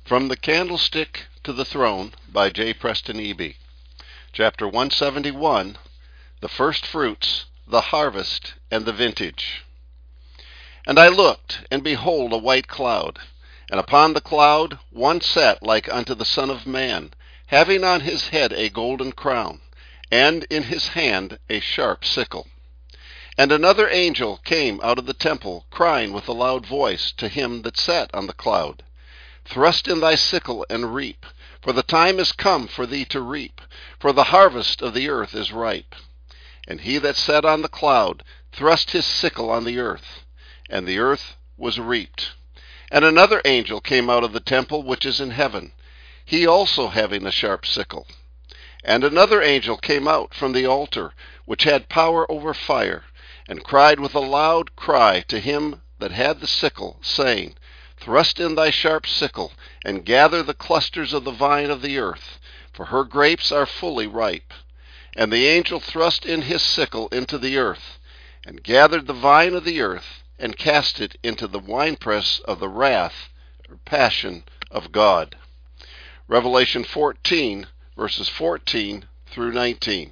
From the Candlestick to the Throne by J. Preston Eby. Chapter 171, The First Fruits, the Harvest, and the Vintage. And I looked, and behold a white cloud, and upon the cloud one sat like unto the Son of Man, having on his head a golden crown, and in his hand a sharp sickle. And another angel came out of the temple, crying with a loud voice to him that sat on the cloud, Thrust in thy sickle and reap, for the time is come for thee to reap, for the harvest of the earth is ripe. And he that sat on the cloud thrust his sickle on the earth, and the earth was reaped. And another angel came out of the temple which is in heaven, he also having a sharp sickle. And another angel came out from the altar, which had power over fire, and cried with a loud cry to him that had the sickle, saying, Thrust in thy sharp sickle, and gather the clusters of the vine of the earth, for her grapes are fully ripe. And the angel thrust in his sickle into the earth, and gathered the vine of the earth, and cast it into the winepress of the wrath, or passion of God. Revelation 14, verses 14 through 19.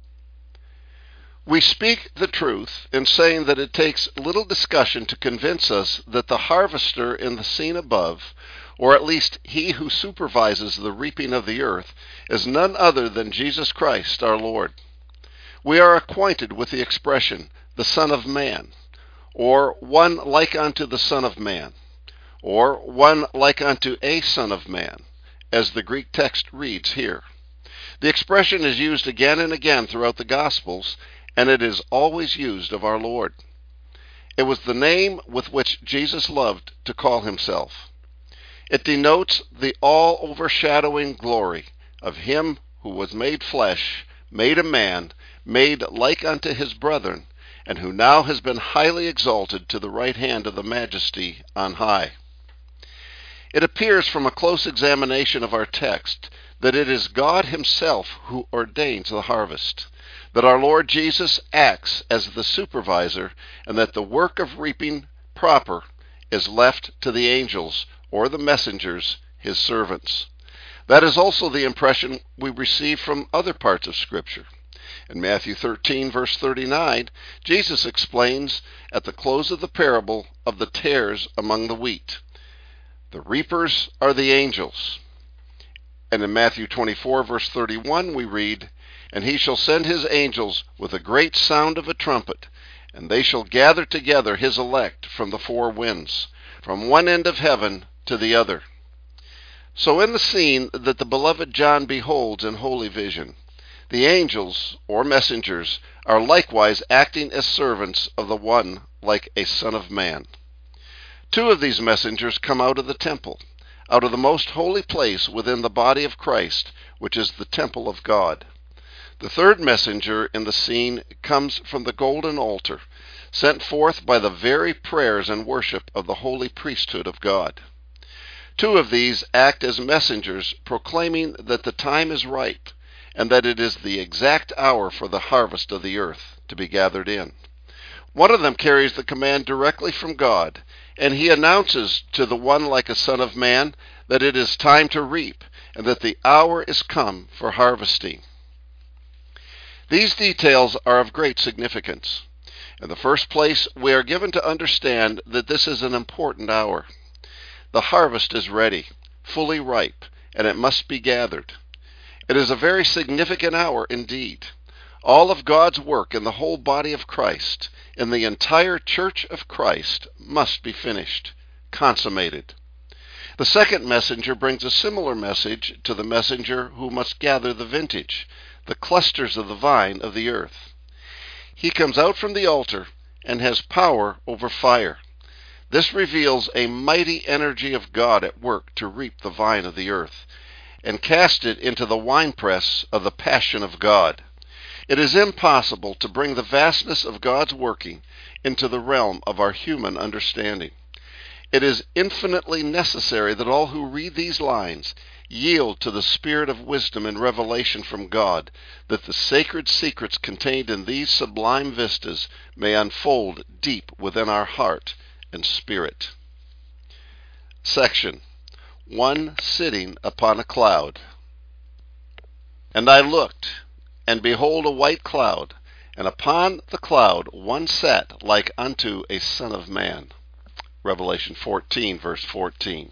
We speak the truth in saying that it takes little discussion to convince us that the harvester in the scene above, or at least he who supervises the reaping of the earth, is none other than Jesus Christ our Lord. We are acquainted with the expression, the Son of Man, or one like unto the Son of Man, or one like unto a Son of Man, as the Greek text reads here. The expression is used again and again throughout the Gospels, and it is always used of our Lord. It was the name with which Jesus loved to call himself. It denotes the all-overshadowing glory of him who was made flesh, made a man, made like unto his brethren, and who now has been highly exalted to the right hand of the Majesty on high. It appears from a close examination of our text that it is God himself who ordains the harvest, that our Lord Jesus acts as the supervisor, and that the work of reaping proper is left to the angels, or the messengers, his servants. That is also the impression we receive from other parts of Scripture. In Matthew 13, verse 39, Jesus explains at the close of the parable of the tares among the wheat. The reapers are the angels. And in Matthew 24, verse 31, we read, And he shall send his angels with a great sound of a trumpet, and they shall gather together his elect from the four winds, from one end of heaven to the other. So in the scene that the beloved John beholds in holy vision, the angels, or messengers, are likewise acting as servants of the one like a Son of Man. Two of these messengers come out of the temple, out of the most holy place within the body of Christ, which is the temple of God. The third messenger in the scene comes from the golden altar, sent forth by the very prayers and worship of the holy priesthood of God. Two of these act as messengers, proclaiming that the time is ripe, and that it is the exact hour for the harvest of the earth to be gathered in. One of them carries the command directly from God, and he announces to the one like a Son of Man that it is time to reap, and that the hour is come for harvesting. These details are of great significance. In the first place, we are given to understand that this is an important hour. The harvest is ready, fully ripe, and it must be gathered. It is a very significant hour indeed. All of God's work in the whole body of Christ, in the entire church of Christ, must be finished, consummated. The second messenger brings a similar message to the messenger who must gather the vintage, the clusters of the vine of the earth. He comes out from the altar and has power over fire. This reveals a mighty energy of God at work to reap the vine of the earth, and cast it into the winepress of the passion of God. It is impossible to bring the vastness of God's working into the realm of our human understanding. It is infinitely necessary that all who read these lines yield to the spirit of wisdom and revelation from God, that the sacred secrets contained in these sublime vistas may unfold deep within our heart and spirit. Section one sitting upon a cloud. And I looked, and behold a white cloud, and upon the cloud one sat like unto a son of man. Revelation 14, verse 14.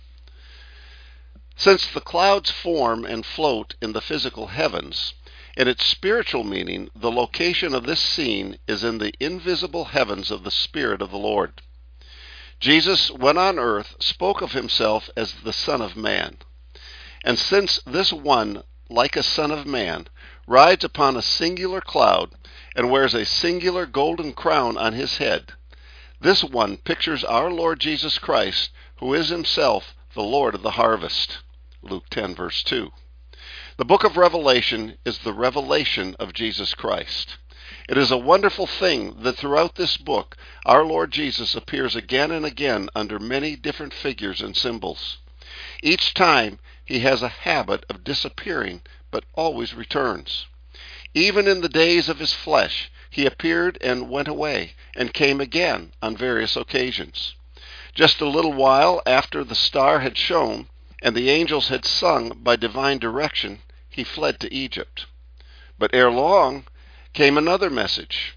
Since the clouds form and float in the physical heavens, in its spiritual meaning, the location of this scene is in the invisible heavens of the Spirit of the Lord. Jesus, when on earth, spoke of himself as the Son of Man. And since this one, like a Son of Man, rides upon a singular cloud and wears a singular golden crown on his head, this one pictures our Lord Jesus Christ, who is himself the Lord of the harvest. Luke 10, verse 2. The book of Revelation is the revelation of Jesus Christ. It is a wonderful thing that throughout this book, our Lord Jesus appears again and again under many different figures and symbols. Each time, he has a habit of disappearing, but always returns. Even in the days of his flesh, he appeared and went away, and came again on various occasions. Just a little while after the star had shone, and the angels had sung by divine direction, he fled to Egypt. But ere long came another message.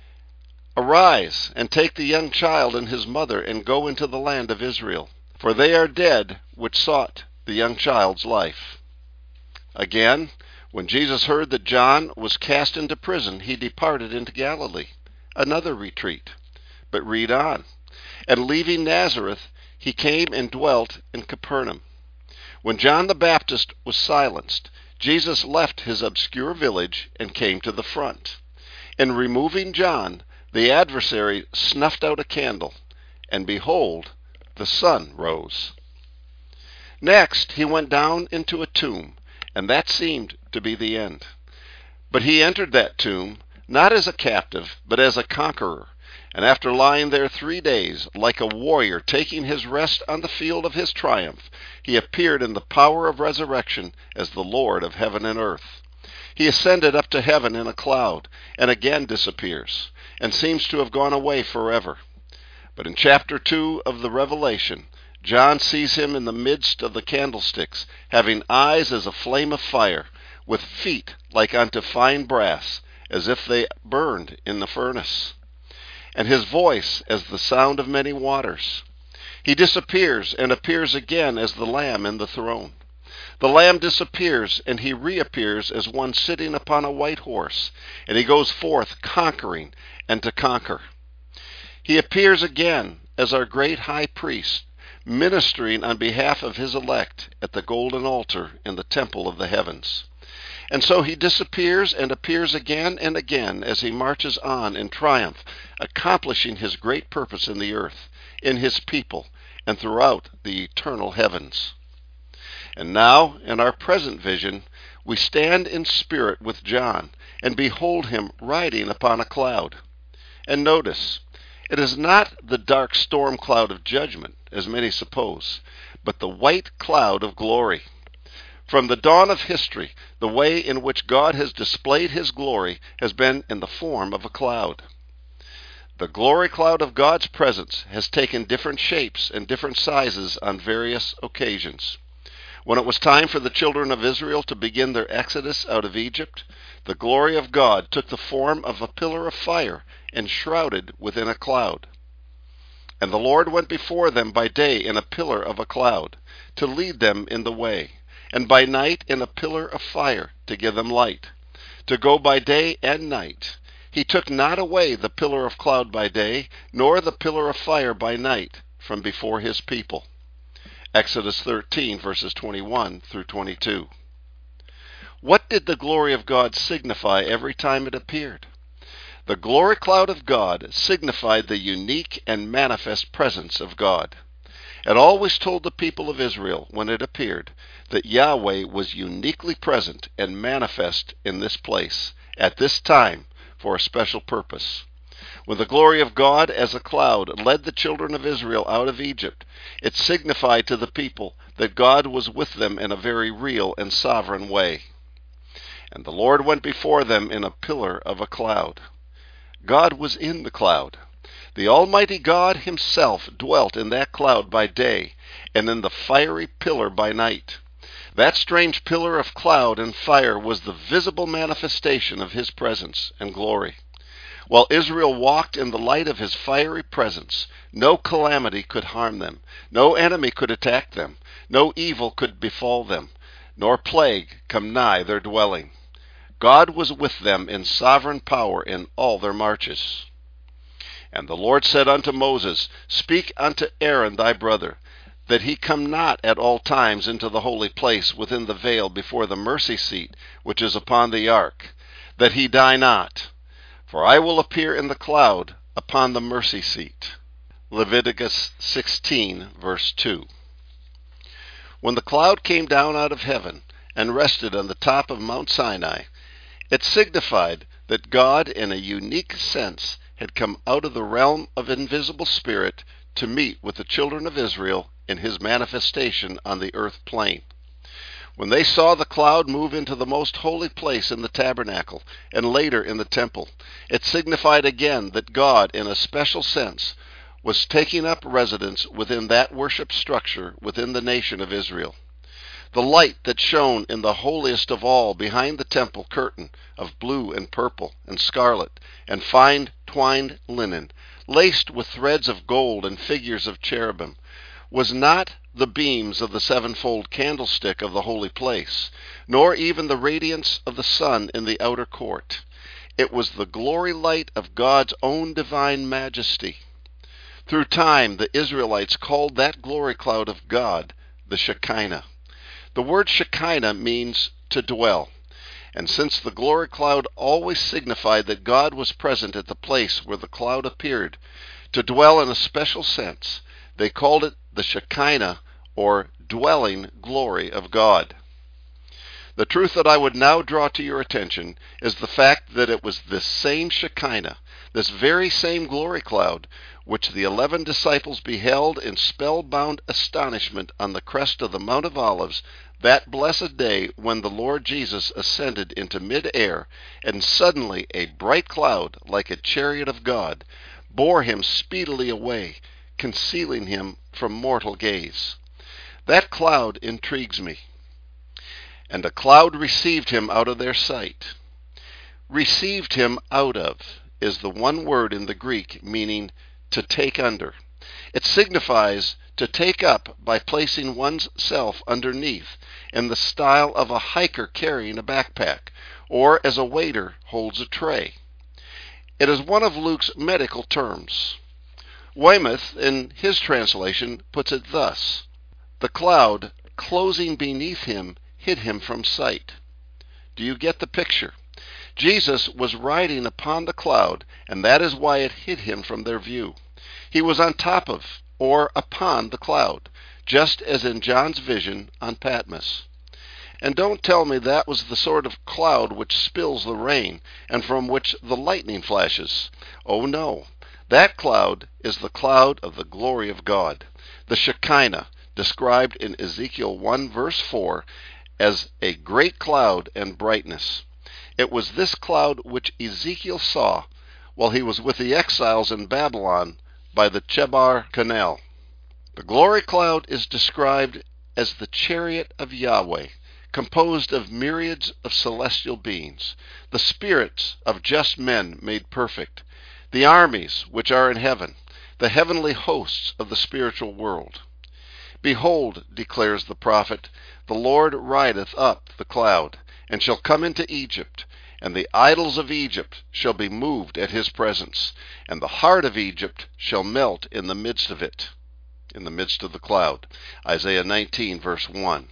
Arise, and take the young child and his mother, and go into the land of Israel, for they are dead which sought the young child's life. Again, when Jesus heard that John was cast into prison, he departed into Galilee, another retreat. But read on. And leaving Nazareth, he came and dwelt in Capernaum. When John the Baptist was silenced, Jesus left his obscure village and came to the front. And removing John, the adversary snuffed out a candle, and behold, the sun rose. Next, he went down into a tomb, and that seemed to be the end. But he entered that tomb, not as a captive, but as a conqueror, and after lying there 3 days, like a warrior taking his rest on the field of his triumph, he appeared in the power of resurrection as the Lord of heaven and earth. He ascended up to heaven in a cloud, and again disappears, and seems to have gone away forever. But in chapter 2 of the Revelation, John sees him in the midst of the candlesticks, having eyes as a flame of fire, with feet like unto fine brass, as if they burned in the furnace, and his voice as the sound of many waters. He disappears and appears again as the Lamb in the throne. The Lamb disappears, and he reappears as one sitting upon a white horse, and he goes forth conquering and to conquer. He appears again as our great high priest, ministering on behalf of his elect at the golden altar in the temple of the heavens. And so he disappears and appears again and again as he marches on in triumph, accomplishing his great purpose in the earth, in his people, and throughout the eternal heavens. And now, in our present vision, we stand in spirit with John, and behold him riding upon a cloud. And notice, it is not the dark storm cloud of judgment, as many suppose, but the white cloud of glory. From the dawn of history, the way in which God has displayed his glory has been in the form of a cloud. The glory cloud of God's presence has taken different shapes and different sizes on various occasions. When it was time for the children of Israel to begin their exodus out of Egypt, the glory of God took the form of a pillar of fire enshrouded within a cloud. And the Lord went before them by day in a pillar of a cloud, to lead them in the way, and by night in a pillar of fire, to give them light, to go by day and night. He took not away the pillar of cloud by day, nor the pillar of fire by night, from before his people. Exodus 13, verses 21 through 22. What did the glory of God signify every time it appeared? The glory cloud of God signified the unique and manifest presence of God. It always told the people of Israel, when it appeared, that Yahweh was uniquely present and manifest in this place, at this time, for a special purpose. When the glory of God as a cloud led the children of Israel out of Egypt, it signified to the people that God was with them in a very real and sovereign way. And the Lord went before them in a pillar of a cloud. God was in the cloud. The Almighty God himself dwelt in that cloud by day, and in the fiery pillar by night. That strange pillar of cloud and fire was the visible manifestation of his presence and glory. While Israel walked in the light of his fiery presence, no calamity could harm them, no enemy could attack them, no evil could befall them, nor plague come nigh their dwelling. God was with them in sovereign power in all their marches. And the Lord said unto Moses, Speak unto Aaron thy brother, that he come not at all times into the holy place within the veil before the mercy seat which is upon the ark, that he die not. For I will appear in the cloud upon the mercy seat. Leviticus 16, verse 2. When the cloud came down out of heaven and rested on the top of Mount Sinai, it signified that God, in a unique sense, had come out of the realm of invisible spirit to meet with the children of Israel in his manifestation on the earth plane. When they saw the cloud move into the most holy place in the tabernacle and later in the temple, it signified again that God, in a special sense, was taking up residence within that worship structure within the nation of Israel. The light that shone in the holiest of all behind the temple curtain of blue and purple and scarlet and fine twined linen, laced with threads of gold and figures of cherubim, was not the beams of the sevenfold candlestick of the holy place, nor even the radiance of the sun in the outer court. It was the glory light of God's own divine majesty. Through time, the Israelites called that glory cloud of God the Shekinah. The word Shekinah means to dwell, and since the glory cloud always signified that God was present at the place where the cloud appeared, to dwell in a special sense, they called it the Shekinah, or dwelling glory of God. The truth that I would now draw to your attention is the fact that it was this same Shekinah, this very same glory cloud, which the 11 disciples beheld in spellbound astonishment on the crest of the Mount of Olives, that blessed day when the Lord Jesus ascended into mid-air, and suddenly a bright cloud, like a chariot of God, bore him speedily away, concealing him from mortal gaze. That cloud intrigues me. And a cloud received him out of their sight. Received him out of is the one word in the Greek meaning to take under. It signifies to take up by placing one's self underneath, in the style of a hiker carrying a backpack, or as a waiter holds a tray. It is one of Luke's medical terms. Weymouth, in his translation, puts it thus: the cloud, closing beneath him, hid him from sight. Do you get the picture? Jesus was riding upon the cloud, and that is why it hid him from their view. He was on top of, or upon, the cloud, just as in John's vision on Patmos. And don't tell me that was the sort of cloud which spills the rain, and from which the lightning flashes. Oh no, that cloud is the cloud of the glory of God, the Shekinah, described in Ezekiel 1 verse 4 as a great cloud and brightness. It was this cloud which Ezekiel saw while he was with the exiles in Babylon by the Chebar Canal. The glory cloud is described as the chariot of Yahweh, composed of myriads of celestial beings, the spirits of just men made perfect, the armies which are in heaven, the heavenly hosts of the spiritual world. Behold, declares the prophet, the Lord rideth up the cloud, and shall come into Egypt, and the idols of Egypt shall be moved at his presence, and the heart of Egypt shall melt in the midst of it, in the midst of the cloud. Isaiah 19, verse 1.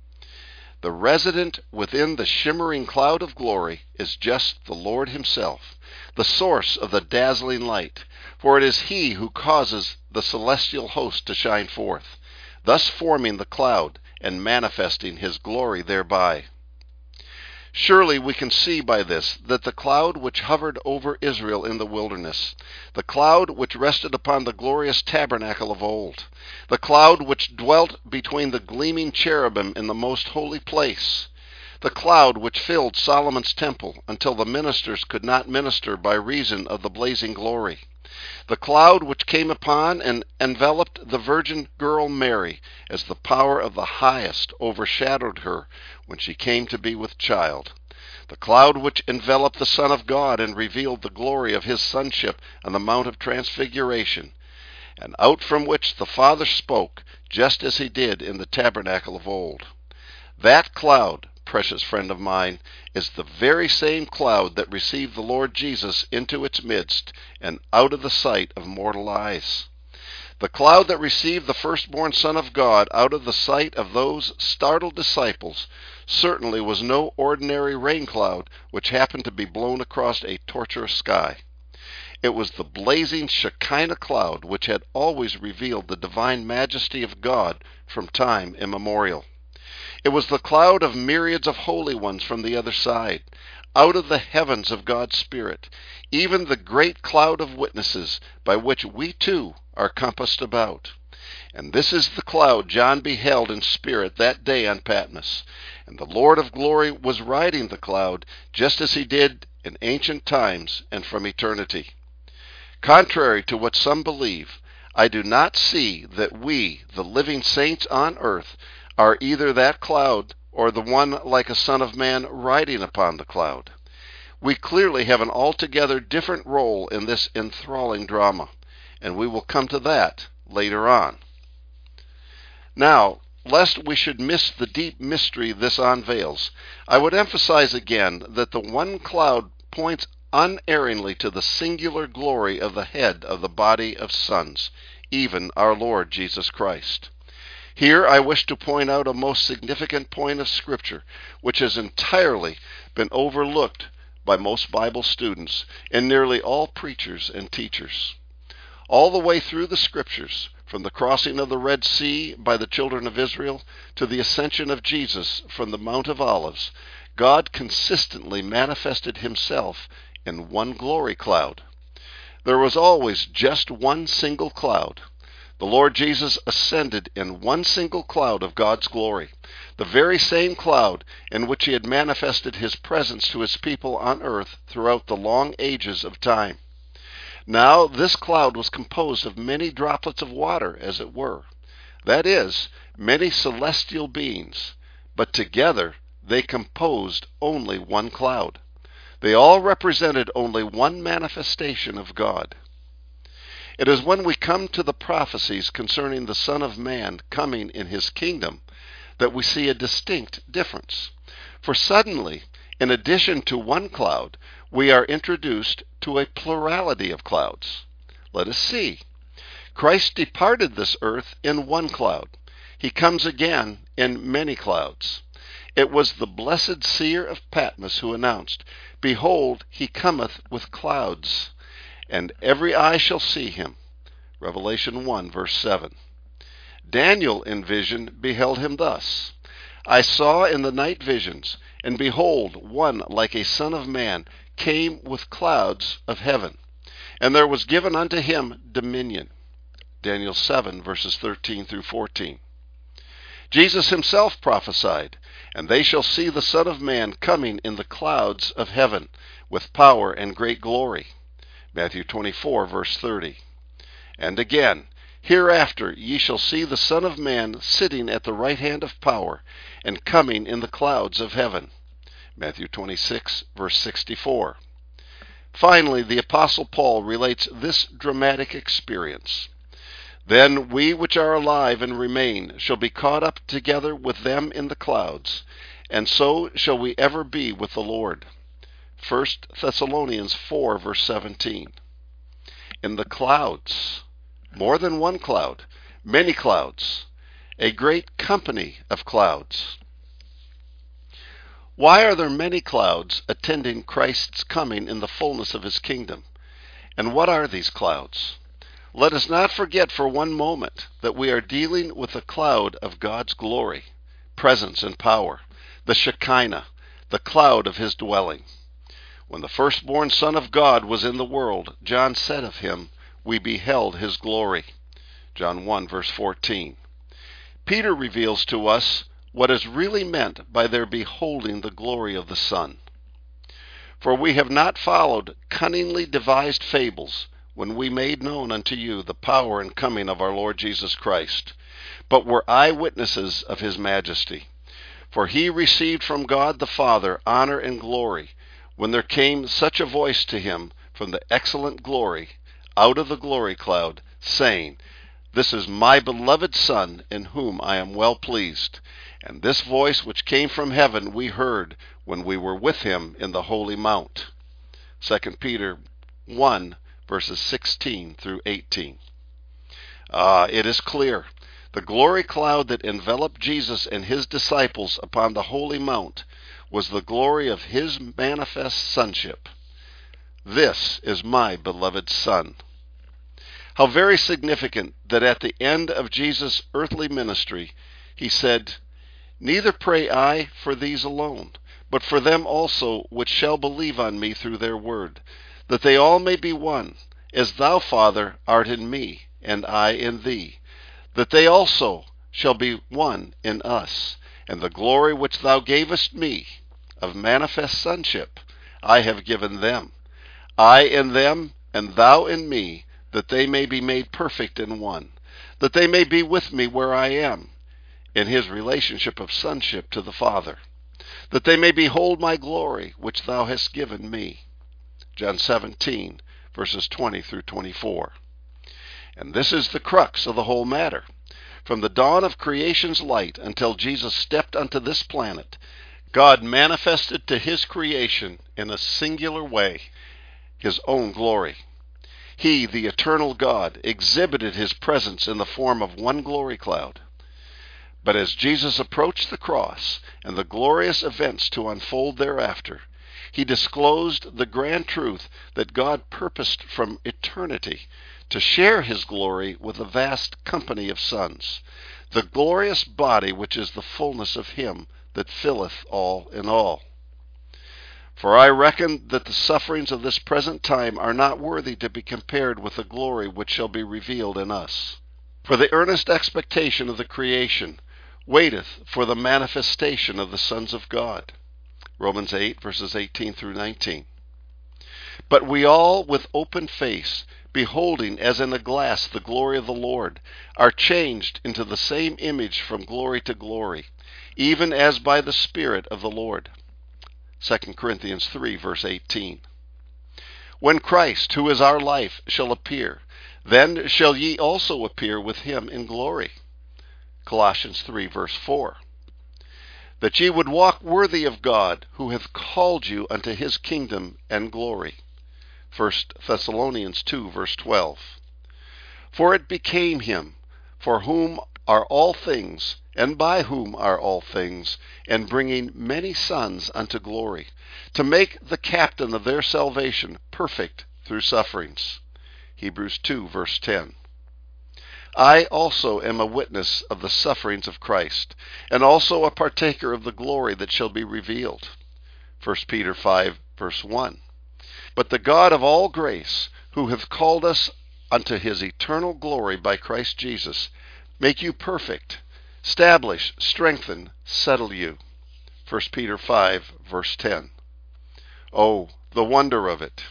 The resident within the shimmering cloud of glory is just the Lord himself, the source of the dazzling light, for it is he who causes the celestial host to shine forth, thus forming the cloud and manifesting his glory thereby. Surely we can see by this that the cloud which hovered over Israel in the wilderness, the cloud which rested upon the glorious tabernacle of old, the cloud which dwelt between the gleaming cherubim in the most holy place, the cloud which filled Solomon's temple until the ministers could not minister by reason of the blazing glory, the cloud which came upon and enveloped the virgin girl Mary as the power of the highest overshadowed her when she came to be with child, the cloud which enveloped the Son of God and revealed the glory of his sonship on the Mount of Transfiguration, and out from which the Father spoke, just as he did in the tabernacle of old. That cloud, precious friend of mine, is the very same cloud that received the Lord Jesus into its midst and out of the sight of mortal eyes. The cloud that received the firstborn Son of God out of the sight of those startled disciples certainly was no ordinary rain cloud which happened to be blown across a tortuous sky. It was the blazing Shekinah cloud which had always revealed the divine majesty of God from time immemorial. It was the cloud of myriads of holy ones from the other side, out of the heavens of God's Spirit, even the great cloud of witnesses by which we too are compassed about. And this is the cloud John beheld in spirit that day on Patmos, and the Lord of glory was riding the cloud just as he did in ancient times and from eternity. Contrary to what some believe, I do not see that we, the living saints on earth, are either that cloud or the one like a Son of Man riding upon the cloud. We clearly have an altogether different role in this enthralling drama, and we will come to that later on. Now, lest we should miss the deep mystery this unveils, I would emphasize again that the one cloud points unerringly to the singular glory of the head of the body of sons, even our Lord Jesus Christ. Here I wish to point out a most significant point of Scripture, which has entirely been overlooked by most Bible students and nearly all preachers and teachers. All the way through the Scriptures, from the crossing of the Red Sea by the children of Israel to the ascension of Jesus from the Mount of Olives, God consistently manifested himself in one glory cloud. There was always just one single cloud. The Lord Jesus ascended in one single cloud of God's glory, the very same cloud in which he had manifested his presence to his people on earth throughout the long ages of time. Now this cloud was composed of many droplets of water, as it were. That is, many celestial beings, but together they composed only one cloud. They all represented only one manifestation of God. It is when we come to the prophecies concerning the Son of Man coming in his kingdom that we see a distinct difference. For suddenly, in addition to one cloud, we are introduced to a plurality of clouds. Let us see. Christ departed this earth in one cloud. He comes again in many clouds. It was the blessed seer of Patmos who announced, "Behold, he cometh with clouds, and every eye shall see him." Revelation 1, verse 7. Daniel in vision beheld him thus: "I saw in the night visions, and behold, one like a son of man came with clouds of heaven, and there was given unto him dominion." Daniel 7, verses 13 through 14. Jesus himself prophesied, "And they shall see the Son of Man coming in the clouds of heaven with power and great glory." Matthew 24, verse 30. And again, "Hereafter ye shall see the Son of Man sitting at the right hand of power, and coming in the clouds of heaven." Matthew 26, verse 64. Finally, the Apostle Paul relates this dramatic experience: "Then we which are alive and remain shall be caught up together with them in the clouds, and so shall we ever be with the Lord." 1 Thessalonians 4, verse 17. In the clouds, more than one cloud, many clouds, a great company of clouds. Why are there many clouds attending Christ's coming in the fullness of his kingdom? And what are these clouds? Let us not forget for one moment that we are dealing with a cloud of God's glory, presence, and power, the Shekinah, the cloud of his dwelling. When the firstborn Son of God was in the world, John said of him, "We beheld his glory." John 1, verse 14. Peter reveals to us what is really meant by their beholding the glory of the Son. For we have not followed cunningly devised fables when we made known unto you the power and coming of our Lord Jesus Christ, but were eyewitnesses of his majesty. For he received from God the Father honor and glory, when there came such a voice to him from the excellent glory, out of the glory cloud, saying, This is my beloved Son, in whom I am well pleased. And this voice which came from heaven we heard when we were with him in the holy mount. 2 Peter 1, verses 16 through 18. It is clear. The glory cloud that enveloped Jesus and his disciples upon the holy mount was the glory of his manifest sonship. This is my beloved Son. How very significant that at the end of Jesus' earthly ministry, he said, Neither pray I for these alone, but for them also which shall believe on me through their word, that they all may be one, as thou, Father, art in me, and I in thee, that they also shall be one in us, and the glory which thou gavest me, of manifest sonship, I have given them, I in them, and thou in me, that they may be made perfect in one, that they may be with me where I am, in his relationship of sonship to the Father, that they may behold my glory, which thou hast given me. John 17, verses 20 through 24. And this is the crux of the whole matter. From the dawn of creation's light until Jesus stepped onto this planet, God manifested to his creation in a singular way his own glory. He, the eternal God, exhibited his presence in the form of one glory cloud. But as Jesus approached the cross and the glorious events to unfold thereafter, he disclosed the grand truth that God purposed from eternity to share his glory with a vast company of sons, the glorious body which is the fullness of him that filleth all in all. For I reckon that the sufferings of this present time are not worthy to be compared with the glory which shall be revealed in us. For the earnest expectation of the creation waiteth for the manifestation of the sons of God. Romans 8, verses 18 through 19. But we all, with open face, beholding as in a glass the glory of the Lord, are changed into the same image from glory to glory, even as by the Spirit of the Lord. 2 Corinthians 3, verse 18. When Christ, who is our life, shall appear, then shall ye also appear with him in glory. Colossians 3, verse 4. That ye would walk worthy of God, who hath called you unto his kingdom and glory. 1 Thessalonians 2, verse 12. For it became him, for whom are all things, and by whom are all things, and bringing many sons unto glory, to make the captain of their salvation perfect through sufferings. Hebrews 2, verse 10. I also am a witness of the sufferings of Christ, and also a partaker of the glory that shall be revealed. 1 Peter 5, verse 1. But the God of all grace, who hath called us unto his eternal glory by Christ Jesus, make you perfect, establish, strengthen, settle you. 1 Peter 5, verse 10. Oh, the wonder of it!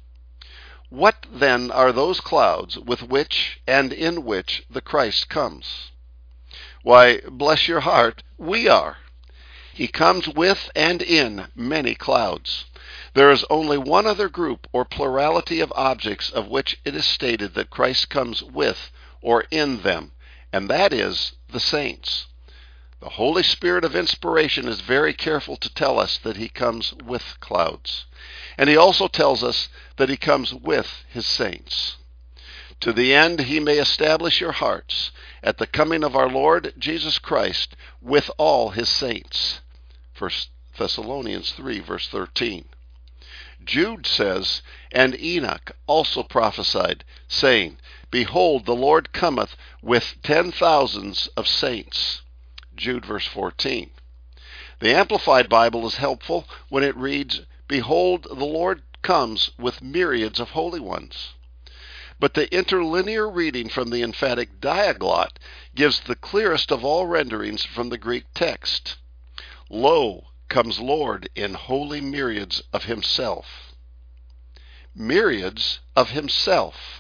What then are those clouds with which and in which the Christ comes? Why, bless your heart, we are. He comes with and in many clouds. There is only one other group or plurality of objects of which it is stated that Christ comes with or in them, and that is the saints. The Holy Spirit of inspiration is very careful to tell us that he comes with clouds. And he also tells us that he comes with his saints, to the end he may establish your hearts at the coming of our Lord Jesus Christ with all his saints. 1 Thessalonians 3, verse 13. Jude says, And Enoch also prophesied, saying, Behold, the Lord cometh with 10,000s of saints. Jude, verse 14. The Amplified Bible is helpful when it reads, Behold, the Lord comes with myriads of holy ones. but the interlinear reading from the emphatic diaglott gives the clearest of all renderings from the Greek text. Lo, comes Lord in holy myriads of himself. Myriads of himself.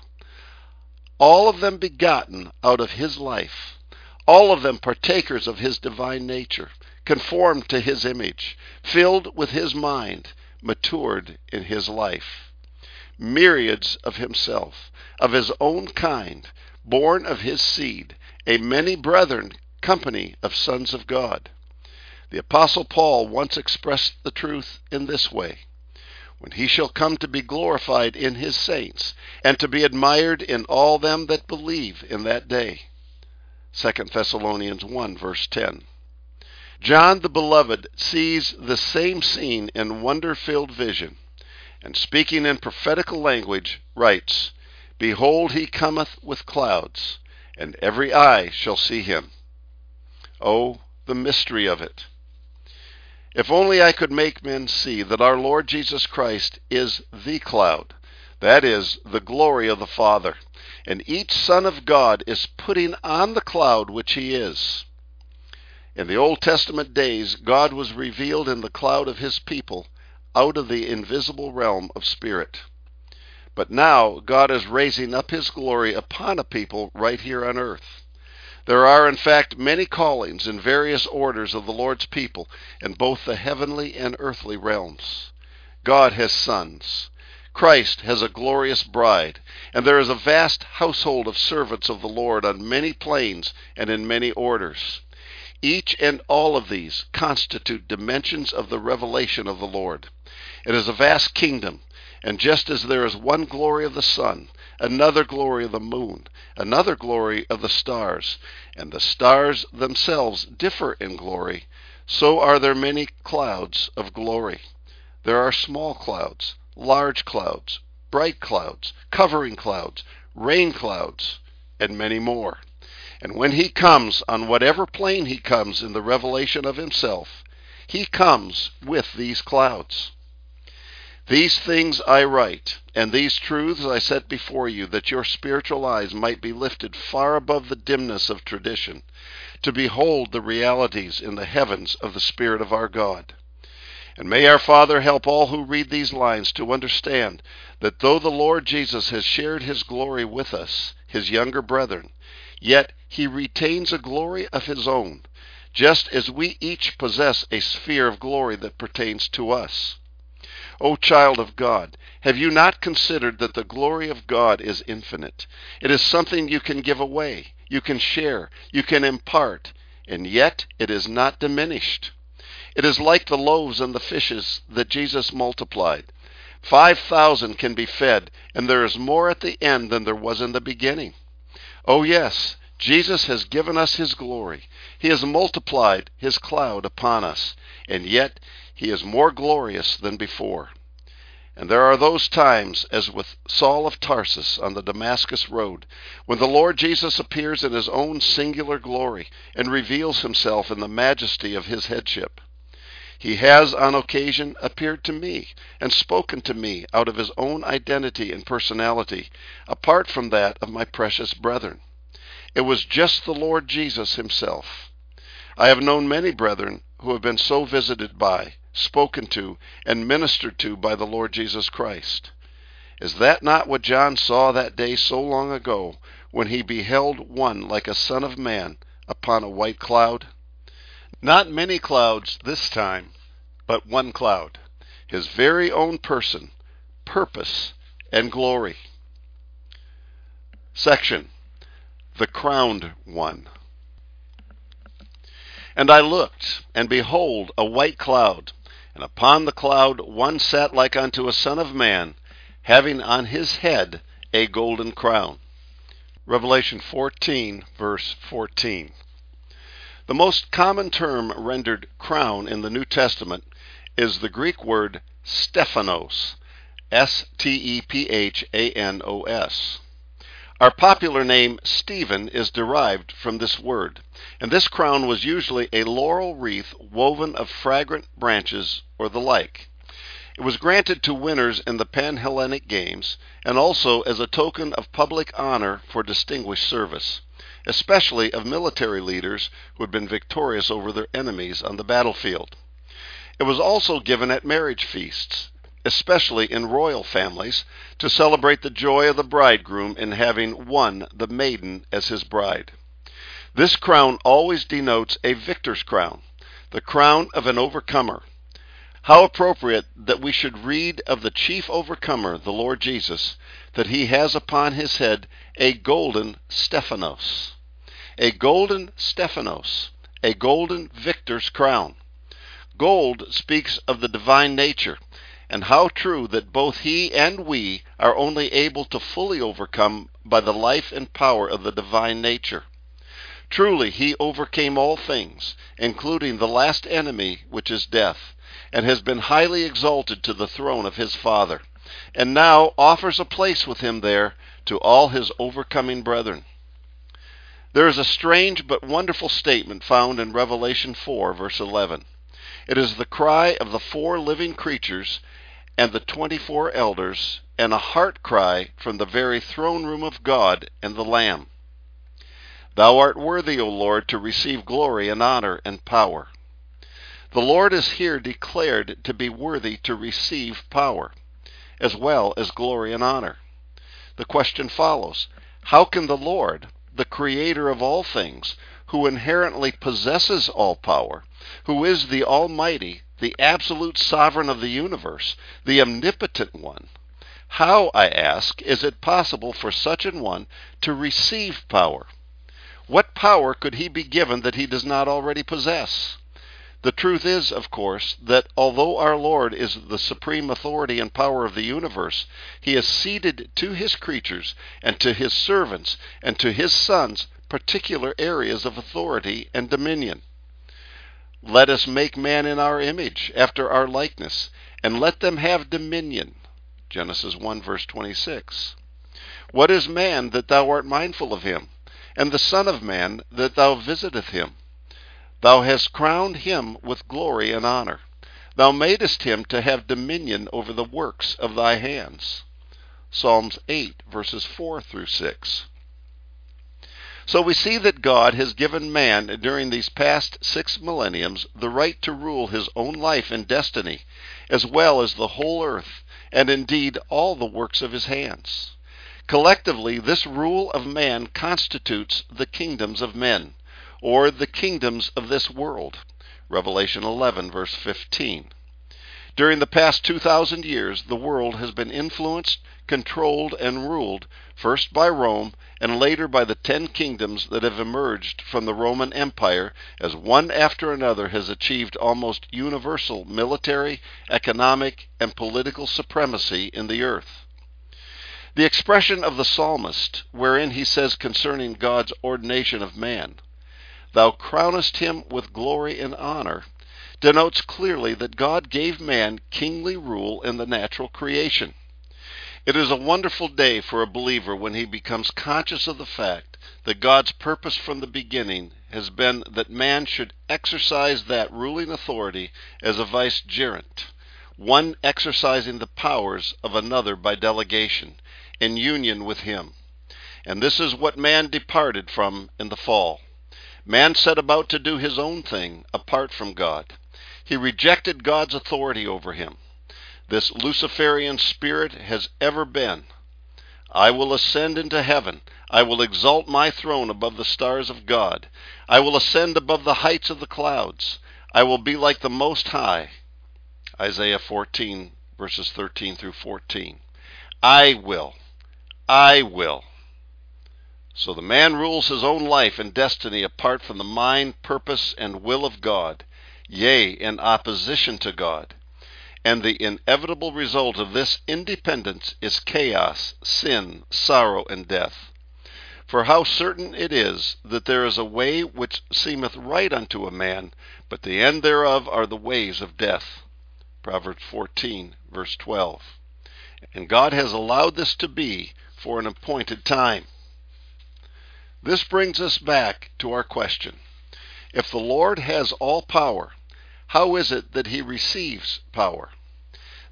All of them begotten out of his life. All of them partakers of his divine nature, conformed to his image, filled with his mind, matured in his life. Myriads of himself, of his own kind, born of his seed, a many brethren company of sons of God. The Apostle Paul once expressed the truth in this way: when he shall come to be glorified in his saints, and to be admired in all them that believe in that day. 2 Thessalonians 1, verse 10. John the Beloved sees the same scene in wonder-filled vision, and speaking in prophetical language, writes, Behold, he cometh with clouds, and every eye shall see him. Oh, the mystery of it! If only I could make men see that our Lord Jesus Christ is the cloud, that is, the glory of the Father, and each son of God is putting on the cloud which he is. In the Old Testament days, God was revealed in the cloud of his people out of the invisible realm of spirit. But now God is raising up his glory upon a people right here on earth. There are, in fact, many callings in various orders of the Lord's people in both the heavenly and earthly realms. God has sons. Christ has a glorious bride, and there is a vast household of servants of the Lord on many planes and in many orders. Each and all of these constitute dimensions of the revelation of the Lord. It is a vast kingdom, and just as there is one glory of the sun, another glory of the moon, another glory of the stars, and the stars themselves differ in glory, so are there many clouds of glory. There are small clouds, large clouds, bright clouds, covering clouds, rain clouds, and many more. And when he comes, on whatever plane he comes in the revelation of himself, he comes with these clouds. These things I write, and these truths I set before you, that your spiritual eyes might be lifted far above the dimness of tradition, to behold the realities in the heavens of the Spirit of our God. And may our Father help all who read these lines to understand that though the Lord Jesus has shared his glory with us, his younger brethren, yet he retains a glory of his own, just as we each possess a sphere of glory that pertains to us. O child of God, have you not considered that the glory of God is infinite? It is something you can give away, you can share, you can impart, and yet it is not diminished. It is like the loaves and the fishes that Jesus multiplied. 5,000 can be fed, and there is more at the end than there was in the beginning. Oh yes, Jesus has given us his glory. He has multiplied his cloud upon us, and yet he is more glorious than before. And there are those times, as with Saul of Tarsus on the Damascus road, when the Lord Jesus appears in his own singular glory and reveals himself in the majesty of his headship. He has on occasion appeared to me and spoken to me out of his own identity and personality, apart from that of my precious brethren. It was just the Lord Jesus himself. I have known many brethren who have been so visited by, spoken to, and ministered to by the Lord Jesus Christ. Is that not what John saw that day so long ago, when he beheld one like a son of man upon a white cloud? Not many clouds this time, but one cloud, his very own person, purpose, and glory. Section: The Crowned One. And I looked, and behold, a white cloud, and upon the cloud one sat like unto a son of man, having on his head a golden crown. Revelation 14, verse 14. The most common term rendered crown in the New Testament is the Greek word Stephanos, S-T-E-P-H-A-N-O-S. Our popular name Stephen is derived from this word, and this crown was usually a laurel wreath woven of fragrant branches or the like. It was granted to winners in the Pan-Hellenic Games, and also as a token of public honor for distinguished service, especially of military leaders who had been victorious over their enemies on the battlefield. It was also given at marriage feasts, especially in royal families, to celebrate the joy of the bridegroom in having won the maiden as his bride. This crown always denotes a victor's crown, the crown of an overcomer. How appropriate that we should read of the chief overcomer, the Lord Jesus, that he has upon his head a golden Stephanos. A golden Stephanos, a golden victor's crown. Gold speaks of the divine nature, and how true that both he and we are only able to fully overcome by the life and power of the divine nature. Truly, he overcame all things, including the last enemy, which is death, and has been highly exalted to the throne of his Father, and now offers a place with him there to all his overcoming brethren. There is a strange but wonderful statement found in Revelation 4, verse 11. It is the cry of the 4 living creatures and the 24 elders, and a heart cry from the very throne room of God and the Lamb. Thou art worthy, O Lord, to receive glory and honor and power. The Lord is here declared to be worthy to receive power, as well as glory and honor. The question follows, how can the Lord, the Creator of all things, who inherently possesses all power, who is the Almighty, the absolute sovereign of the universe, the omnipotent one, how, I ask, is it possible for such an one to receive power? What power could he be given that he does not already possess? The truth is, of course, that although our Lord is the supreme authority and power of the universe, he has ceded to his creatures and to his servants and to his sons particular areas of authority and dominion. Let us make man in our image, after our likeness, and let them have dominion. Genesis 1, verse 26. What is man that thou art mindful of him? And the Son of Man that thou visiteth him? Thou hast crowned him with glory and honor. Thou madest him to have dominion over the works of thy hands. Psalms 8, verses 4 through 6. So we see that God has given man during these past 6 millenniums the right to rule his own life and destiny, as well as the whole earth, and indeed all the works of his hands. Collectively, this rule of man constitutes the kingdoms of men, or the kingdoms of this world. Revelation 11, verse 15. During the past 2,000 years, the world has been influenced, controlled, and ruled, first by Rome, and later by the 10 kingdoms that have emerged from the Roman Empire, as one after another has achieved almost universal military, economic, and political supremacy in the earth. The expression of the psalmist, wherein he says concerning God's ordination of man, Thou crownest him with glory and honor, denotes clearly that God gave man kingly rule in the natural creation. It is a wonderful day for a believer when he becomes conscious of the fact that God's purpose from the beginning has been that man should exercise that ruling authority as a vicegerent, one exercising the powers of another by delegation, in union with him. And this is what man departed from in the fall. Man set about to do his own thing apart from God. He rejected God's authority over him. This Luciferian spirit has ever been, I will ascend into heaven. I will exalt my throne above the stars of God. I will ascend above the heights of the clouds. I will be like the Most High. Isaiah 14, verses 13 through 14. I will. So the man rules his own life and destiny apart from the mind, purpose, and will of God, yea, in opposition to God. And the inevitable result of this independence is chaos, sin, sorrow, and death. For how certain it is that there is a way which seemeth right unto a man, but the end thereof are the ways of death. Proverbs 14, verse 12. And God has allowed this to be for an appointed time. This brings us back to our question. If the Lord has all power, how is it that he receives power?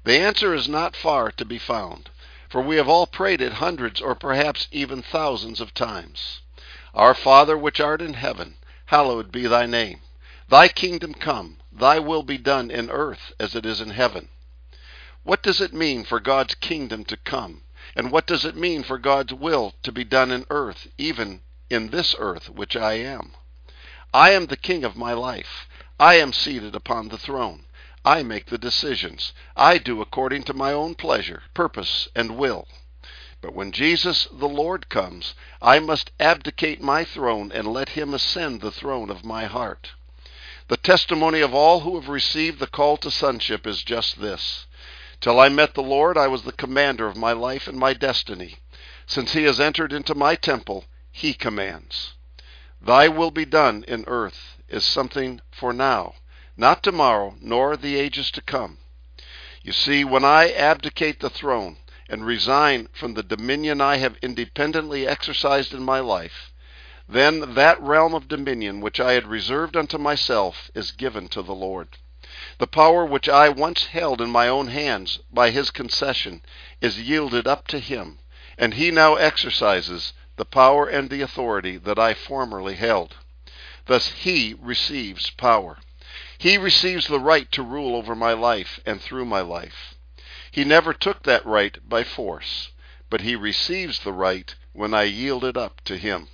The answer is not far to be found, for we have all prayed it hundreds or perhaps even thousands of times. Our Father which art in heaven, hallowed be thy name. Thy kingdom come, thy will be done in earth as it is in heaven. What does it mean for God's kingdom to come? And what does it mean for God's will to be done in earth, even in this earth which I am? I am the king of my life. I am seated upon the throne. I make the decisions. I do according to my own pleasure, purpose, and will. But when Jesus the Lord comes, I must abdicate my throne and let him ascend the throne of my heart. The testimony of all who have received the call to sonship is just this. Till I met the Lord, I was the commander of my life and my destiny. Since he has entered into my temple, he commands. Thy will be done in earth is something for now, not tomorrow, nor the ages to come. You see, when I abdicate the throne and resign from the dominion I have independently exercised in my life, then that realm of dominion which I had reserved unto myself is given to the Lord. The power which I once held in my own hands by his concession is yielded up to him, and he now exercises the power and the authority that I formerly held. Thus he receives power. He receives the right to rule over my life and through my life. He never took that right by force, but he receives the right when I yield it up to him.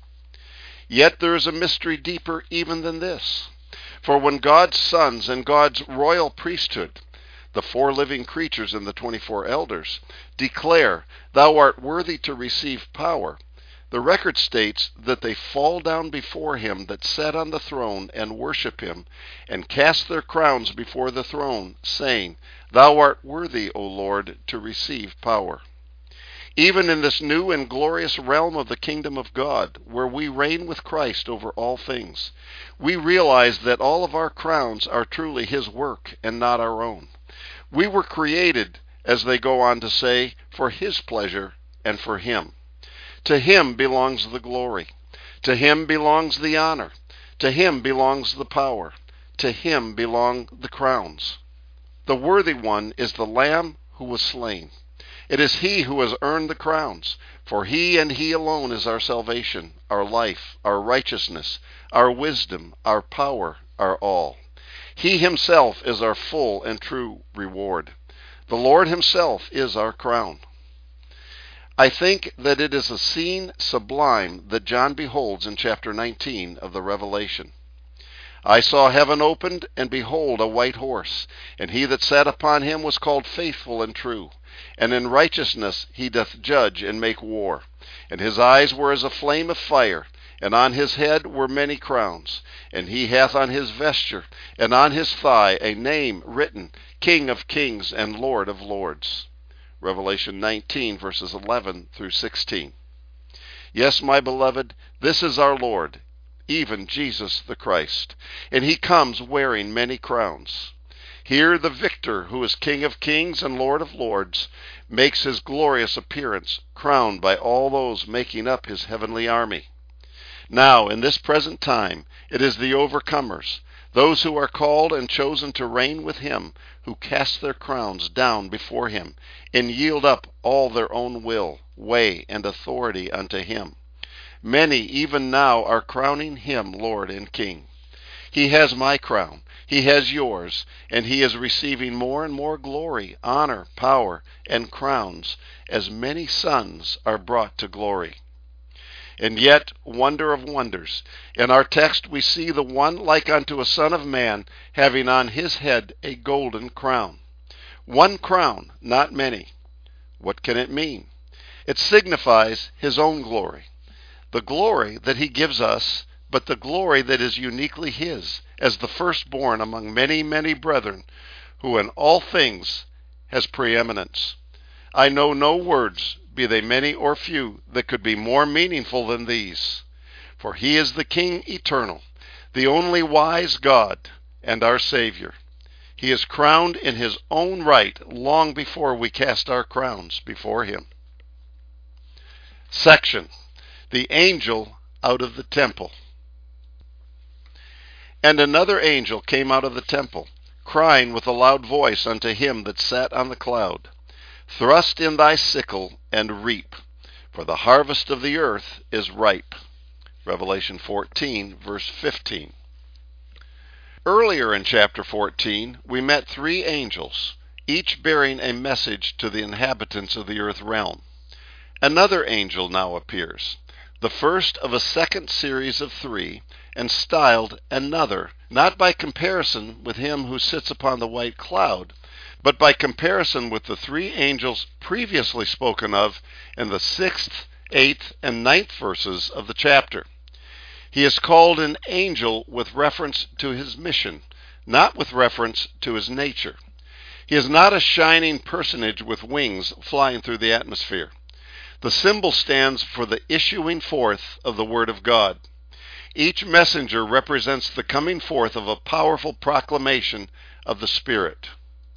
Yet there is a mystery deeper even than this. For when God's sons and God's royal priesthood, the 4 living creatures and the 24 elders, declare, "Thou art worthy to receive power," the record states that they fall down before him that sat on the throne and worship him, and cast their crowns before the throne, saying, "Thou art worthy, O Lord, to receive power." Even in this new and glorious realm of the kingdom of God, where we reign with Christ over all things, we realize that all of our crowns are truly his work and not our own. We were created, as they go on to say, for his pleasure and for him. To him belongs the glory. To him belongs the honor. To him belongs the power. To him belong the crowns. The worthy one is the Lamb who was slain. It is he who has earned the crowns, for he and he alone is our salvation, our life, our righteousness, our wisdom, our power, our all. He himself is our full and true reward. The Lord himself is our crown. I think that it is a scene sublime that John beholds in chapter 19 of the Revelation. I saw heaven opened, and behold a white horse, and he that sat upon him was called Faithful and True, and in righteousness he doth judge and make war. And his eyes were as a flame of fire, and on his head were many crowns. And he hath on his vesture and on his thigh a name written, King of Kings and Lord of Lords. Revelation 19, verses 11 through 16. Yes, my beloved, this is our Lord, even Jesus the Christ, and he comes wearing many crowns. Here the victor, who is King of Kings and Lord of Lords, makes his glorious appearance, crowned by all those making up his heavenly army. Now, in this present time, it is the overcomers, those who are called and chosen to reign with him, who cast their crowns down before him, and yield up all their own will, way, and authority unto him. Many even now are crowning him Lord and King. He has my crown, he has yours, and he is receiving more and more glory, honor, power, and crowns, as many sons are brought to glory. And yet, wonder of wonders, in our text we see the one like unto a son of man, having on his head a golden crown. One crown, not many. What can it mean? It signifies his own glory. The glory that he gives us, but the glory that is uniquely his, as the firstborn among many, many brethren, who in all things has preeminence. I know no words, be they many or few, that could be more meaningful than these. For he is the King eternal, the only wise God, and our Savior. He is crowned in his own right long before we cast our crowns before him. Section: The angel out of the temple. And another angel came out of the temple, crying with a loud voice unto him that sat on the cloud, Thrust in thy sickle, and reap, for the harvest of the earth is ripe. Revelation 14, verse 15. Earlier in chapter 14, we met 3 angels, each bearing a message to the inhabitants of the earth realm. Another angel now appears, the first of a second series of 3, and styled another, not by comparison with him who sits upon the white cloud, but by comparison with the 3 angels previously spoken of in the 6th, 8th, and 9th verses of the chapter. He is called an angel with reference to his mission, not with reference to his nature. He is not a shining personage with wings flying through the atmosphere. The symbol stands for the issuing forth of the Word of God. Each messenger represents the coming forth of a powerful proclamation of the Spirit.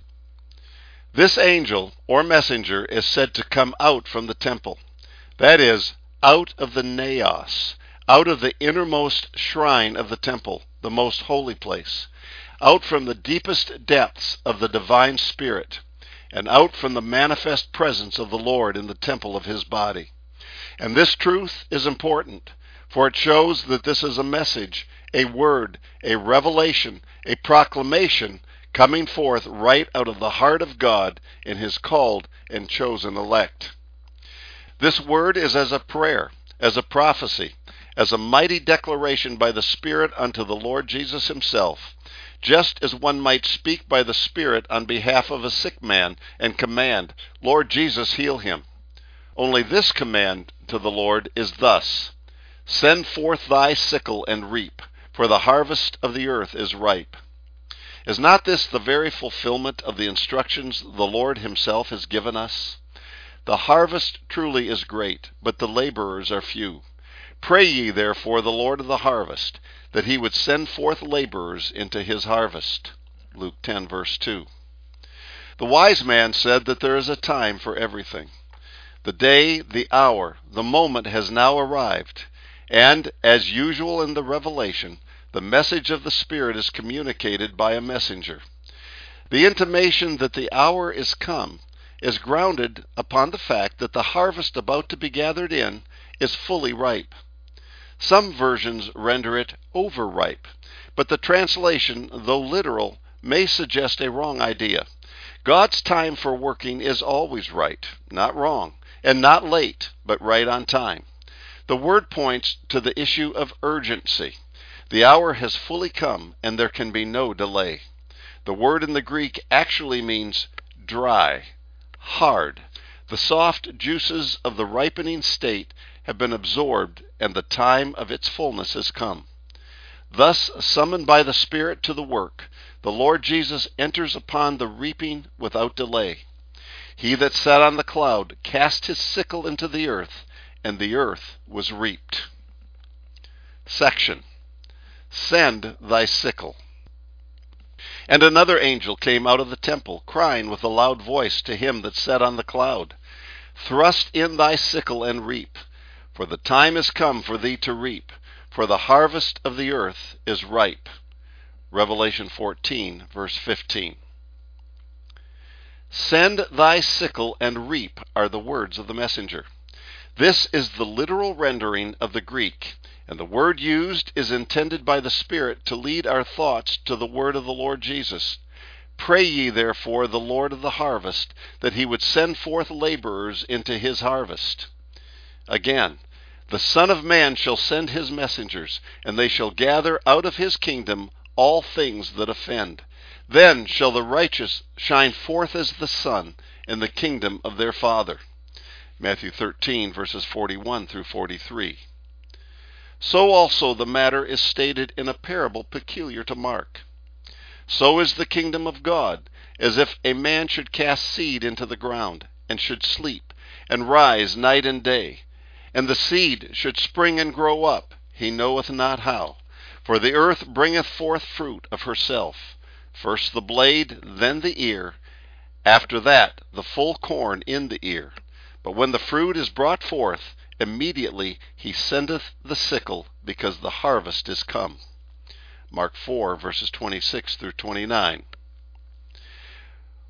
This angel or messenger is said to come out from the temple, that is, out of the naos, out of the innermost shrine of the temple, the most holy place, out from the deepest depths of the divine Spirit, and out from the manifest presence of the Lord in the temple of his body. And this truth is important, for it shows that this is a message, a word, a revelation, a proclamation coming forth right out of the heart of God in his called and chosen elect. This word is as a prayer, as a prophecy, as a mighty declaration by the Spirit unto the Lord Jesus himself, just as one might speak by the Spirit on behalf of a sick man and command, Lord Jesus, heal him. Only this command to the Lord is thus, Send forth thy sickle and reap, for the harvest of the earth is ripe. Is not this the very fulfillment of the instructions the Lord himself has given us? The harvest truly is great, but the laborers are few. Pray ye therefore the Lord of the harvest, that he would send forth laborers into his harvest. Luke 10, verse 2. The wise man said that there is a time for everything. The day, the hour, the moment has now arrived, and, as usual in the revelation, the message of the Spirit is communicated by a messenger. The intimation that the hour is come is grounded upon the fact that the harvest about to be gathered in is fully ripe. Some versions render it overripe, but the translation, though literal, may suggest a wrong idea. God's time for working is always right, not wrong, and not late, but right on time. The word points to the issue of urgency. The hour has fully come, and there can be no delay. The word in the Greek actually means dry, hard. The soft juices of the ripening state have been absorbed, and the time of its fullness has come. Thus, summoned by the Spirit to the work, the Lord Jesus enters upon the reaping without delay. He that sat on the cloud cast his sickle into the earth, and the earth was reaped. Section. Send thy sickle. And another angel came out of the temple, crying with a loud voice to him that sat on the cloud, Thrust in thy sickle and reap, for the time is come for thee to reap, for the harvest of the earth is ripe. Revelation 14, verse 15. Send thy sickle and reap are the words of the messenger. This is the literal rendering of the Greek, and the word used is intended by the Spirit to lead our thoughts to the word of the Lord Jesus. Pray ye therefore the Lord of the harvest, that he would send forth laborers into his harvest. Again, the Son of Man shall send his messengers, and they shall gather out of his kingdom all things that offend. Then shall the righteous shine forth as the sun in the kingdom of their Father. Matthew 13, verses 41 through 43. So also the matter is stated in a parable peculiar to Mark. So is the kingdom of God, as if a man should cast seed into the ground, and should sleep, and rise night and day. And the seed should spring and grow up, he knoweth not how. For the earth bringeth forth fruit of herself, first the blade, then the ear, after that the full corn in the ear. But when the fruit is brought forth, immediately he sendeth the sickle, because the harvest is come. Mark 4, verses 26 through 29.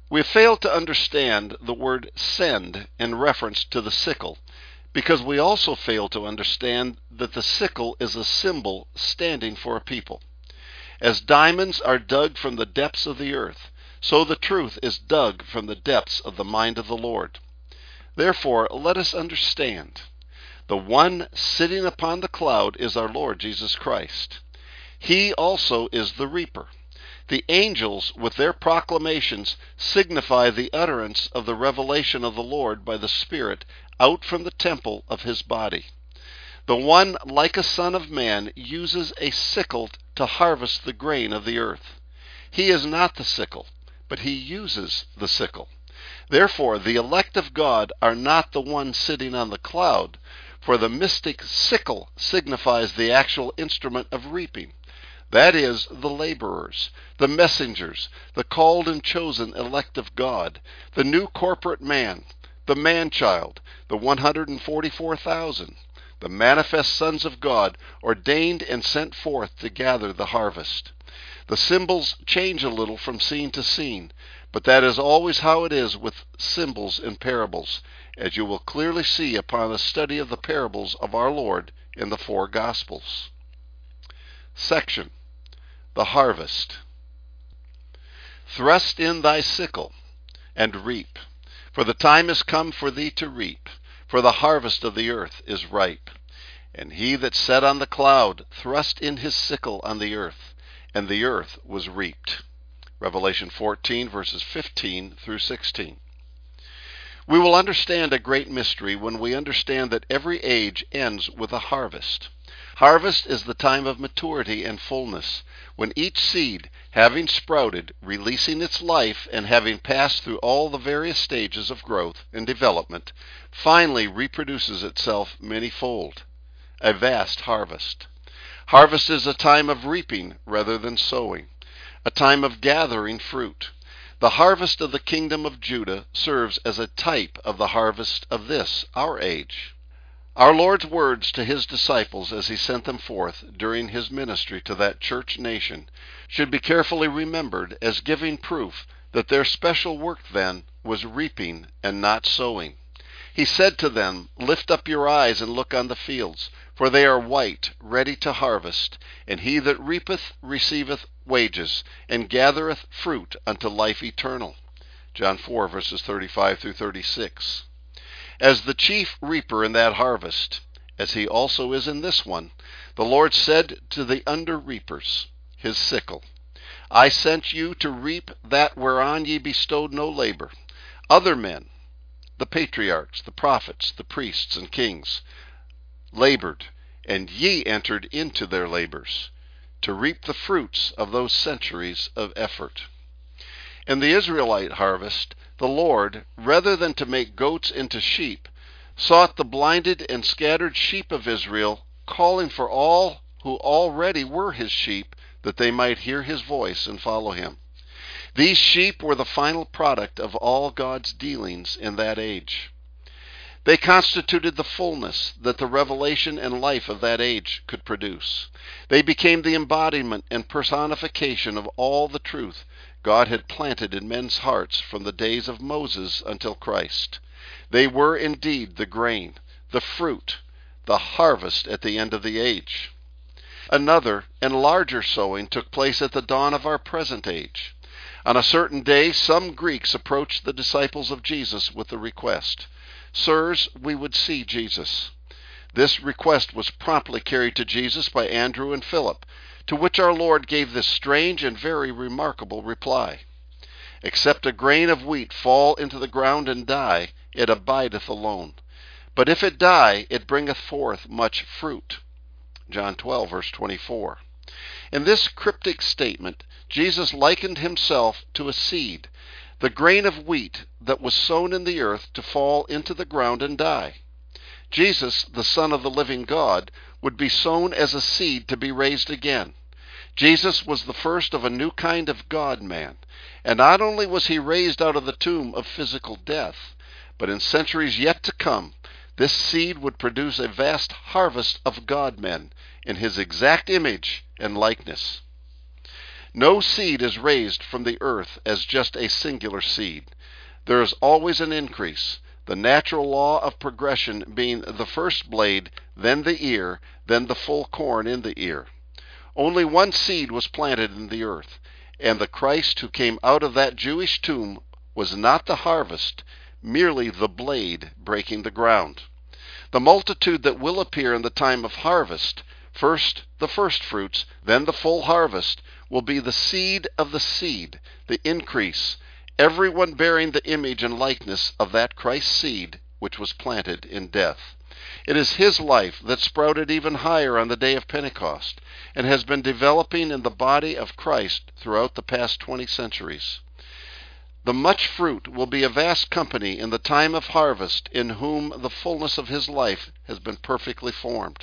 We have failed to understand the word send in reference to the sickle, because we also fail to understand that the sickle is a symbol standing for a people. As diamonds are dug from the depths of the earth, so the truth is dug from the depths of the mind of the Lord. Therefore, let us understand. The one sitting upon the cloud is our Lord Jesus Christ. He also is the reaper. The angels, with their proclamations, signify the utterance of the revelation of the Lord by the Spirit out from the temple of his body. The one, like a son of man, uses a sickle to harvest the grain of the earth. He is not the sickle, but he uses the sickle. Therefore, the elect of God are not the one sitting on the cloud, for the mystic sickle signifies the actual instrument of reaping. That is, the laborers, the messengers, the called and chosen elect of God, the new corporate man, the man-child, the 144,000, the manifest sons of God, ordained and sent forth to gather the harvest. The symbols change a little from scene to scene, but that is always how it is with symbols in parables, as you will clearly see upon a study of the parables of our Lord in the four Gospels. Section: The Harvest. Thrust in thy sickle, and reap, for the time is come for thee to reap, for the harvest of the earth is ripe. And he that sat on the cloud thrust in his sickle on the earth, and the earth was reaped. Revelation 14, verses 15 through 16. We will understand a great mystery when we understand that every age ends with a harvest. Harvest is the time of maturity and fullness, when each seed, having sprouted, releasing its life, and having passed through all the various stages of growth and development, finally reproduces itself manyfold. A vast harvest. Harvest is a time of reaping rather than sowing, a time of gathering fruit. The harvest of the kingdom of Judah serves as a type of the harvest of this, our age. Our Lord's words to his disciples as he sent them forth during his ministry to that church nation should be carefully remembered as giving proof that their special work then was reaping and not sowing. He said to them, "Lift up your eyes and look on the fields, for they are white, ready to harvest. And he that reapeth receiveth wages, and gathereth fruit unto life eternal." John 4, verses 35 through 36. As the chief reaper in that harvest, as he also is in this one, the Lord said to the under-reapers, his sickle, "I sent you to reap that whereon ye bestowed no labor. Other men, the patriarchs, the prophets, the priests, and kings, labored, and ye entered into their labors, to reap the fruits of those centuries of effort." In the Israelite harvest, the Lord, rather than to make goats into sheep, sought the blinded and scattered sheep of Israel, calling for all who already were his sheep, that they might hear his voice and follow him. These sheep were the final product of all God's dealings in that age. They constituted the fullness that the revelation and life of that age could produce. They became the embodiment and personification of all the truth God had planted in men's hearts from the days of Moses until Christ. They were indeed the grain, the fruit, the harvest at the end of the age. Another and larger sowing took place at the dawn of our present age. On a certain day, some Greeks approached the disciples of Jesus with the request, "Sirs, we would see Jesus." This request was promptly carried to Jesus by Andrew and Philip, to which our Lord gave this strange and very remarkable reply: "Except a grain of wheat fall into the ground and die, it abideth alone. But if it die, it bringeth forth much fruit." John 12, verse 24. In this cryptic statement, Jesus likened himself to a seed, the grain of wheat that was sown in the earth to fall into the ground and die. Jesus, the Son of the living God, would be sown as a seed to be raised again. Jesus was the first of a new kind of God-man, and not only was he raised out of the tomb of physical death, but in centuries yet to come, this seed would produce a vast harvest of God-men in his exact image and likeness. No seed is raised from the earth as just a singular seed. There is always an increase, the natural law of progression being the first blade, then the ear, then the full corn in the ear. Only one seed was planted in the earth, and the Christ who came out of that Jewish tomb was not the harvest, merely the blade breaking the ground. The multitude that will appear in the time of harvest, first the first fruits, then the full harvest, will be the seed of the seed, the increase, everyone bearing the image and likeness of that Christ seed which was planted in death. It is his life that sprouted even higher on the day of Pentecost, and has been developing in the body of Christ throughout the past 20 centuries. The much fruit will be a vast company in the time of harvest, in whom the fullness of his life has been perfectly formed.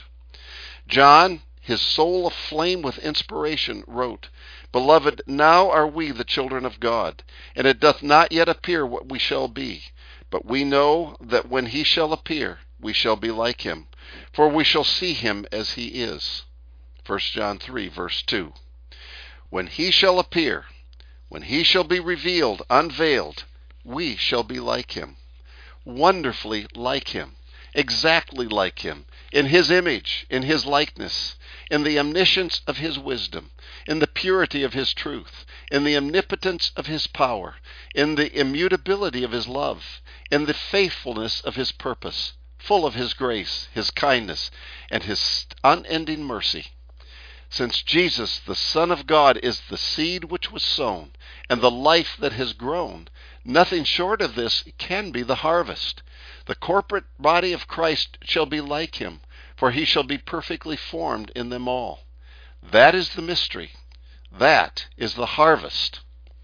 John, his soul aflame with inspiration, wrote, "Beloved, now are we the children of God, and it doth not yet appear what we shall be. But we know that when he shall appear, we shall be like him, for we shall see him as he is." 1 John 3, verse 2. When he shall appear, when he shall be revealed, unveiled, we shall be like him, wonderfully like him, exactly like him, in his image, in his likeness, in the omniscience of his wisdom, in the purity of his truth, in the omnipotence of his power, in the immutability of his love, in the faithfulness of his purpose, full of his grace, his kindness, and his unending mercy. Since Jesus, the Son of God, is the seed which was sown, and the life that has grown, nothing short of this can be the harvest. The corporate body of Christ shall be like him, for he shall be perfectly formed in them all. That is the mystery. That is the harvest.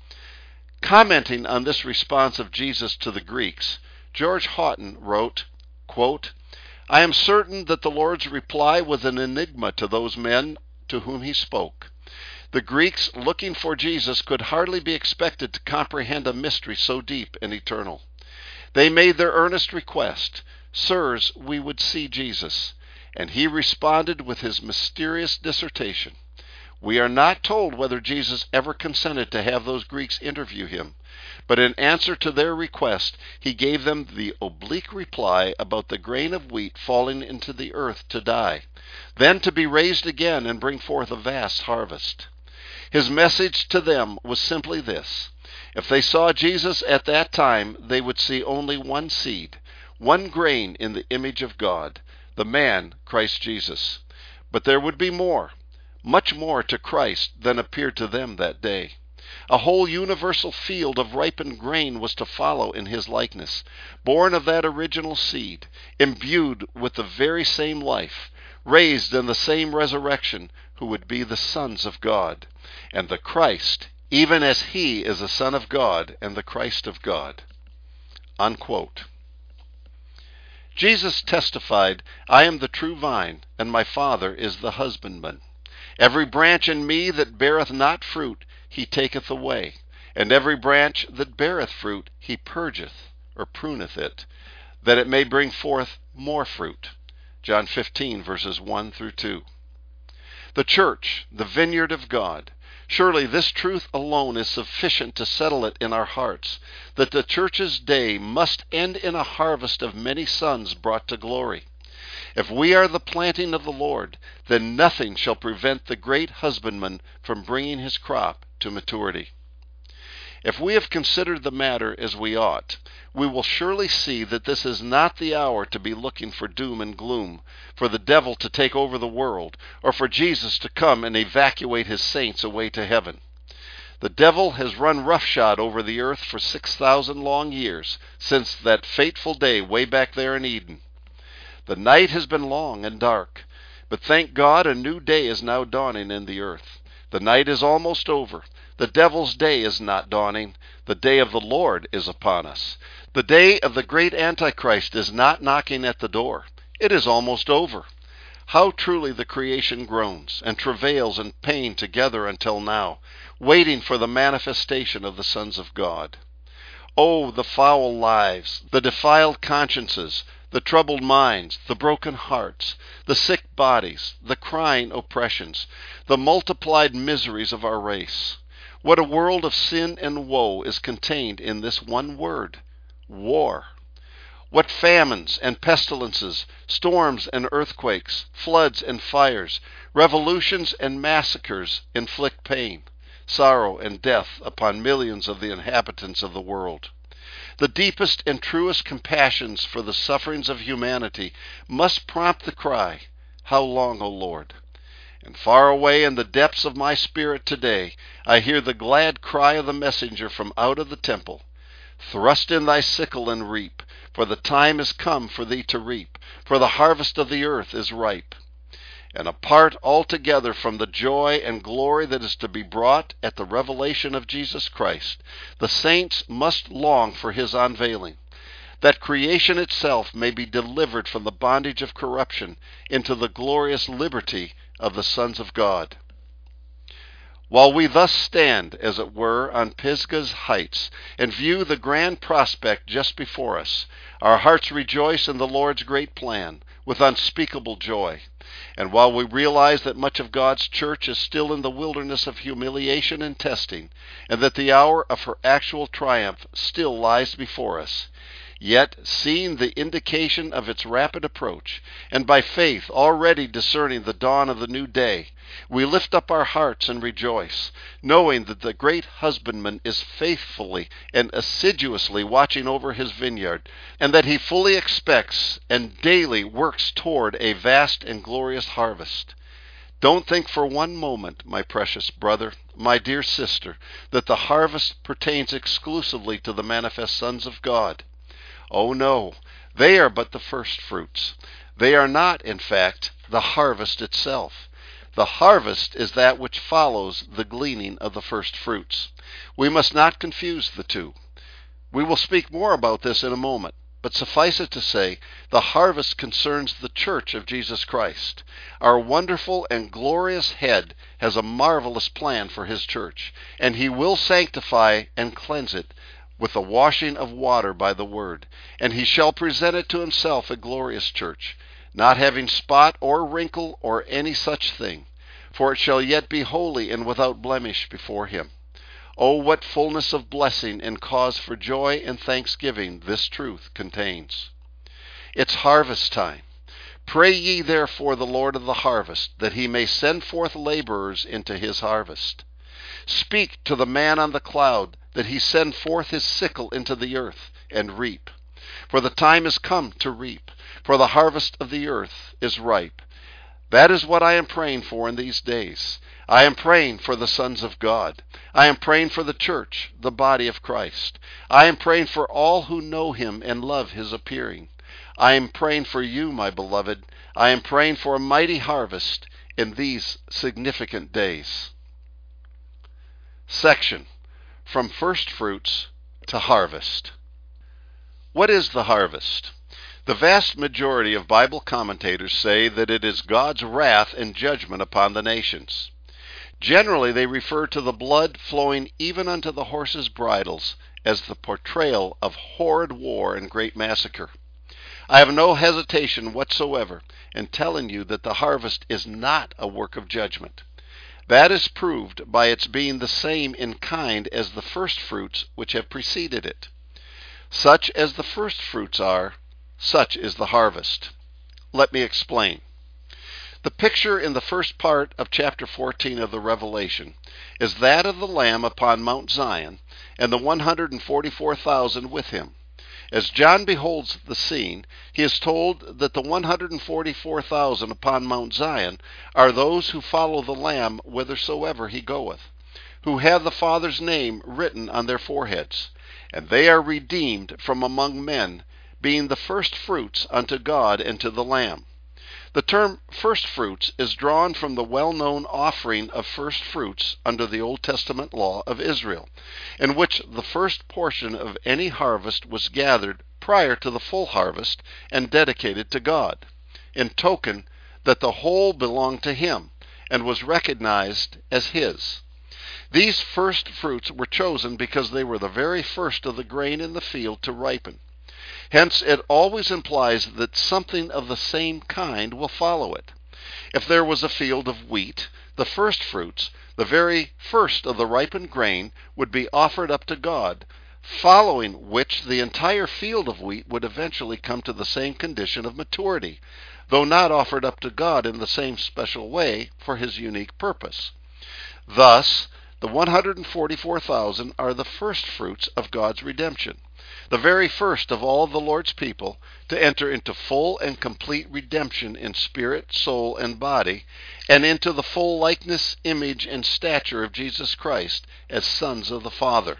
Commenting on this response of Jesus to the Greeks, George Houghton wrote, quote, "I am certain that the Lord's reply was an enigma to those men to whom he spoke. The Greeks, looking for Jesus, could hardly be expected to comprehend a mystery so deep and eternal. They made their earnest request, 'Sirs, we would see Jesus,' and he responded with his mysterious dissertation. We are not told whether Jesus ever consented to have those Greeks interview him, but in answer to their request, he gave them the oblique reply about the grain of wheat falling into the earth to die, then to be raised again and bring forth a vast harvest. His message to them was simply this: if they saw Jesus at that time, they would see only one seed, one grain in the image of God, the man Christ Jesus. But there would be more, much more to Christ than appeared to them that day. A whole universal field of ripened grain was to follow in his likeness, born of that original seed, imbued with the very same life, raised in the same resurrection, who would be the sons of God, and the Christ, even as he is the Son of God and the Christ of God." Unquote. Jesus testified, "I am the true vine, and my Father is the husbandman. Every branch in me that beareth not fruit, he taketh away, and every branch that beareth fruit, he purgeth, or pruneth it, that it may bring forth more fruit." John 15, verses 1 through 2. The church, the vineyard of God. Surely this truth alone is sufficient to settle it in our hearts, that the church's day must end in a harvest of many sons brought to glory. If we are the planting of the Lord, then nothing shall prevent the great husbandman from bringing his crop to maturity. If we have considered the matter as we ought, we will surely see that this is not the hour to be looking for doom and gloom, for the devil to take over the world, or for Jesus to come and evacuate his saints away to heaven. The devil has run roughshod over the earth for 6,000 long years, since that fateful day way back there in Eden. The night has been long and dark, but thank God a new day is now dawning in the earth. The night is almost over. The devil's day is not dawning. The day of the Lord is upon us. The day of the great Antichrist is not knocking at the door. It is almost over. How truly the creation groans and travails in pain together until now, waiting for the manifestation of the sons of God. Oh, the foul lives, the defiled consciences, the troubled minds, the broken hearts, the sick bodies, the crying oppressions, the multiplied miseries of our race. What a world of sin and woe is contained in this one word, war. What famines and pestilences, storms and earthquakes, floods and fires, revolutions and massacres inflict pain, sorrow, and death upon millions of the inhabitants of the world. The deepest and truest compassions for the sufferings of humanity must prompt the cry, "How long, O Lord?" And far away in the depths of my spirit today, I hear the glad cry of the messenger from out of the temple, "Thrust in thy sickle and reap, for the time is come for thee to reap, for the harvest of the earth is ripe." And apart altogether from the joy and glory that is to be brought at the revelation of Jesus Christ, the saints must long for his unveiling, that creation itself may be delivered from the bondage of corruption into the glorious liberty of the sons of God. While we thus stand, as it were, on Pisgah's heights, and view the grand prospect just before us, our hearts rejoice in the Lord's great plan, with unspeakable joy. And while we realize that much of God's church is still in the wilderness of humiliation and testing, and that the hour of her actual triumph still lies before us, yet, seeing the indication of its rapid approach, and by faith already discerning the dawn of the new day, we lift up our hearts and rejoice, knowing that the great husbandman is faithfully and assiduously watching over his vineyard, and that he fully expects and daily works toward a vast and glorious harvest. Don't think for one moment, my precious brother, my dear sister, that the harvest pertains exclusively to the manifest sons of God. Oh no, they are but the first fruits. They are not, in fact, the harvest itself. The harvest is that which follows the gleaning of the first fruits. We must not confuse the two. We will speak more about this in a moment, but suffice it to say, the harvest concerns the church of Jesus Christ. Our wonderful and glorious head has a marvelous plan for his church, and he will sanctify and cleanse it with the washing of water by the word, and he shall present it to himself a glorious church, not having spot or wrinkle or any such thing, for it shall yet be holy and without blemish before him. Oh, what fullness of blessing and cause for joy and thanksgiving this truth contains. It's harvest time. Pray ye therefore the Lord of the harvest, that he may send forth laborers into his harvest. Speak to the man on the cloud, that he send forth his sickle into the earth, and reap. For the time is come to reap, for the harvest of the earth is ripe. That is what I am praying for in these days. I am praying for the sons of God. I am praying for the church, the body of Christ. I am praying for all who know him and love his appearing. I am praying for you, my beloved. I am praying for a mighty harvest in these significant days. Section: From First Fruits to Harvest. What is the harvest? The vast majority of Bible commentators say that it is God's wrath and judgment upon the nations. Generally, they refer to the blood flowing even unto the horses' bridles as the portrayal of horrid war and great massacre. I have no hesitation whatsoever in telling you that the harvest is not a work of judgment. That is proved by its being the same in kind as the first fruits which have preceded it. Such as the first fruits are, such is the harvest. Let me explain. The picture in the first part of chapter 14 of the Revelation is that of the Lamb upon Mount Zion and the 144,000 with him. As John beholds the scene, he is told that the 144,000 upon Mount Zion are those who follow the Lamb whithersoever he goeth, who have the Father's name written on their foreheads, and they are redeemed from among men, being the first fruits unto God and to the Lamb. The term first fruits is drawn from the well-known offering of first fruits under the Old Testament law of Israel, in which the first portion of any harvest was gathered prior to the full harvest and dedicated to God, in token that the whole belonged to him and was recognized as his. These first fruits were chosen because they were the very first of the grain in the field to ripen. Hence, it always implies that something of the same kind will follow it. If there was a field of wheat, the first fruits, the very first of the ripened grain, would be offered up to God, following which the entire field of wheat would eventually come to the same condition of maturity, though not offered up to God in the same special way for his unique purpose. Thus, the 144,000 are the first fruits of God's redemption, the very first of all the Lord's people to enter into full and complete redemption in spirit, soul, and body, and into the full likeness, image, and stature of Jesus Christ as sons of the Father.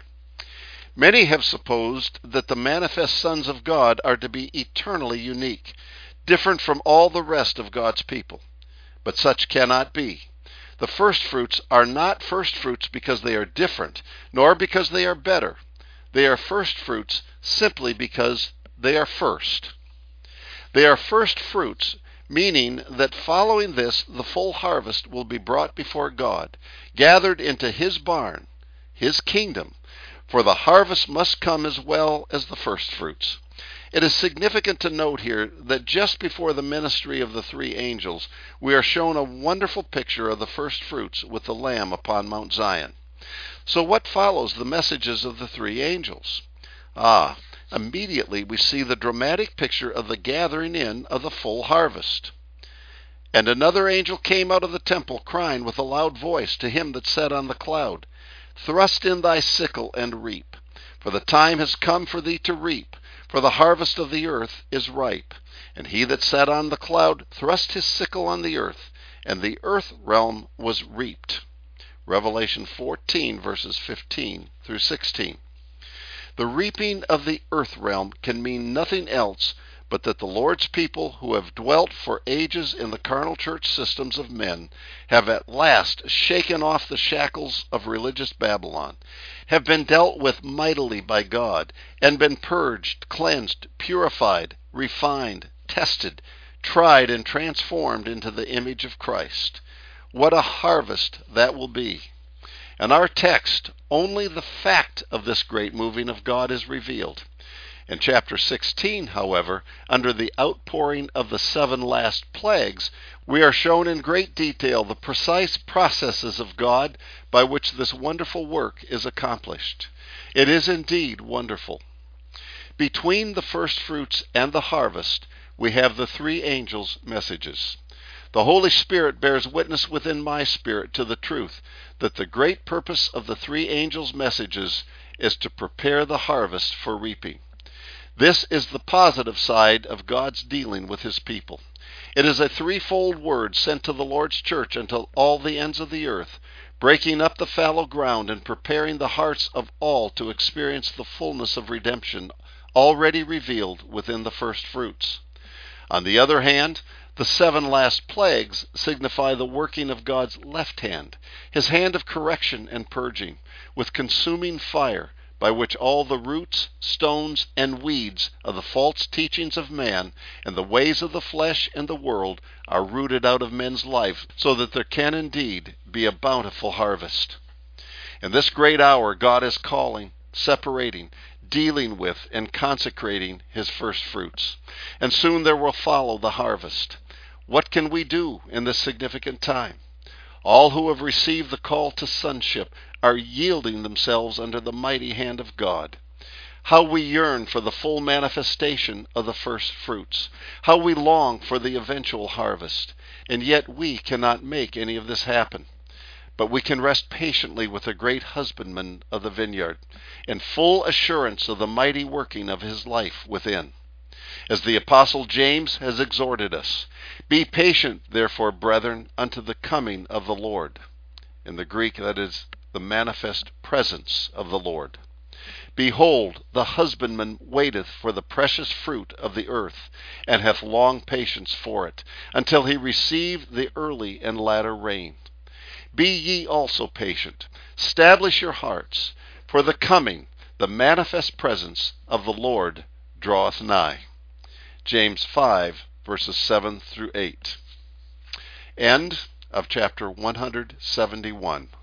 Many have supposed that the manifest sons of God are to be eternally unique, different from all the rest of God's people. But such cannot be. The first fruits are not first fruits because they are different, nor because they are better. They are first fruits simply because they are first. They are first fruits, meaning that following this, the full harvest will be brought before God, gathered into his barn, his kingdom, for the harvest must come as well as the first fruits. It is significant to note here that just before the ministry of the three angels, we are shown a wonderful picture of the first fruits with the Lamb upon Mount Zion. So what follows the messages of the three angels? Immediately we see the dramatic picture of the gathering in of the full harvest. And another angel came out of the temple, crying with a loud voice to him that sat on the cloud, Thrust in thy sickle and reap, for the time has come for thee to reap, for the harvest of the earth is ripe. And he that sat on the cloud thrust his sickle on the earth, and the earth realm was reaped. Revelation 14, verses 15 through 16. The reaping of the earth realm can mean nothing else but that the Lord's people who have dwelt for ages in the carnal church systems of men have at last shaken off the shackles of religious Babylon, have been dealt with mightily by God, and been purged, cleansed, purified, refined, tested, tried, and transformed into the image of Christ. What a harvest that will be! In our text, only the fact of this great moving of God is revealed. In chapter 16, however, under the outpouring of the 7 last plagues, we are shown in great detail the precise processes of God by which this wonderful work is accomplished. It is indeed wonderful. Between the first fruits and the harvest, we have the three angels' messages. The Holy Spirit bears witness within my spirit to the truth that the great purpose of the three angels' messages is to prepare the harvest for reaping. This is the positive side of God's dealing with his people. It is a threefold word sent to the Lord's church until all the ends of the earth, breaking up the fallow ground and preparing the hearts of all to experience the fullness of redemption already revealed within the first fruits. On the other hand, the 7 last plagues signify the working of God's left hand, his hand of correction and purging, with consuming fire, by which all the roots, stones, and weeds of the false teachings of man and the ways of the flesh and the world are rooted out of men's life, so that there can indeed be a bountiful harvest. In this great hour, God is calling, separating, dealing with, and consecrating his first fruits. And soon there will follow the harvest. What can we do in this significant time? All who have received the call to sonship are yielding themselves under the mighty hand of God. How we yearn for the full manifestation of the first fruits. How we long for the eventual harvest. And yet we cannot make any of this happen. But we can rest patiently with the great husbandman of the vineyard, in full assurance of the mighty working of his life within. As the Apostle James has exhorted us, be patient, therefore, brethren, unto the coming of the Lord. In the Greek, that is the manifest presence of the Lord. Behold, the husbandman waiteth for the precious fruit of the earth, and hath long patience for it, until he receive the early and latter rain. Be ye also patient, establish your hearts, for the coming, the manifest presence of the Lord draweth nigh. James 5, verses 7 through 8. End of chapter 171.